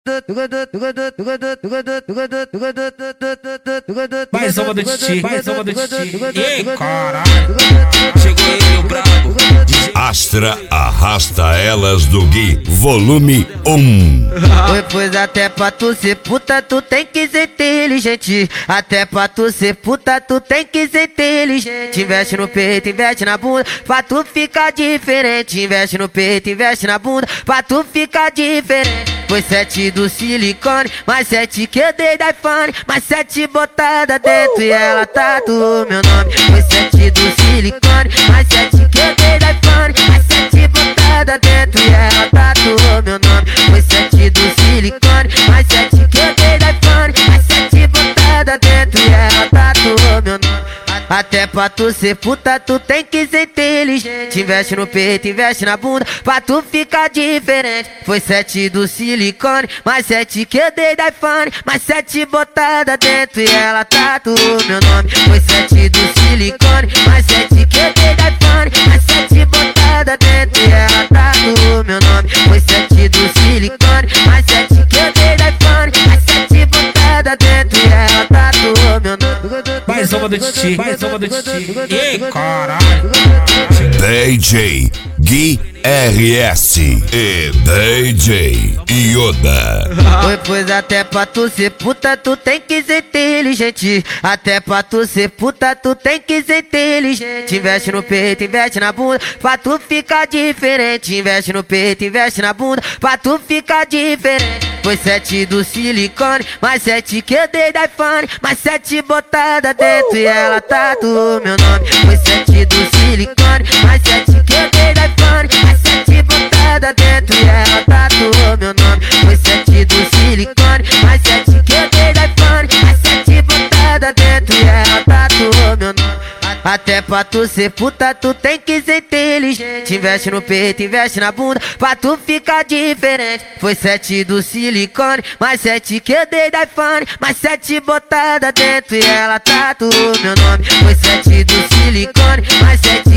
Mais uma do Titi, mais uma do Titi. Ei, caralho, chegou ele, o brabo. Astra arrasta elas do Gui, volume 1. Oi, pois até pra tu ser puta, tu tem que ser inteligente. Até pra tu ser puta, tu tem que ser inteligente. Investe no peito, investe na bunda, pra tu ficar diferente. Investe no peito, investe na bunda, pra tu ficar diferente. Foi 7 do silicone, mais 7 que eu dei da iPhone, mais 7 botada dentro e ela tatuou meu nome. Foi 7 do silicone, mais 7 que eu dei da iPhone, mais 7 botada dentro e ela tatuou meu nome. Foi 7 do silicone, mais 7 que eu dei da iPhone, mais 7 botada dentro e ela tatuou meu nome. Até pra tu ser puta, tu tem que ser inteligente. Investe no peito, investe na bunda, pra tu ficar diferente. Foi 7 do silicone, mais 7 que eu dei da iPhone, mais 7 botada dentro e ela tatuou meu nome. Foi 7 do silicone, mais 7 que eu dei da iPhone, mais 7 botada dentro e ela tatuou meu nome. Foi 7 do silicone, mais 7 que eu dei da iPhone, mais 7 botada dentro e ela tatuou meu nome. Mais uma do Titi, mais uma do Titi. Ei, caralho. DJ Gui RS e DJ Yoda. Oi, pois até pra tu ser puta, tu tem que ser inteligente. Até pra tu ser puta, tu tem que ser inteligente. Investe no peito, investe na bunda, pra tu ficar diferente. Investe no peito, investe na bunda, pra tu ficar diferente. Foi 7 do silicone, mais 7 que eu dei da iPhone, mais 7 botada dentro e ela tatuou meu nome. Foi 7 do silicone, mais 7 que eu dei da iPhone, mais 7 botada dentro e ela tatuou meu nome. Foi 7 do silicone, mais 7 que eu dei da iPhone, mais 7 botada dentro e ela tatuou meu nome. Até pra tu ser puta, tu tem que ser inteligente. Investe no peito, investe na bunda, pra tu ficar diferente. Foi 7 do silicone, mais 7 que eu dei da iPhone, mais 7 botada dentro e ela tatuou meu nome. Foi 7 do silicone, mais 7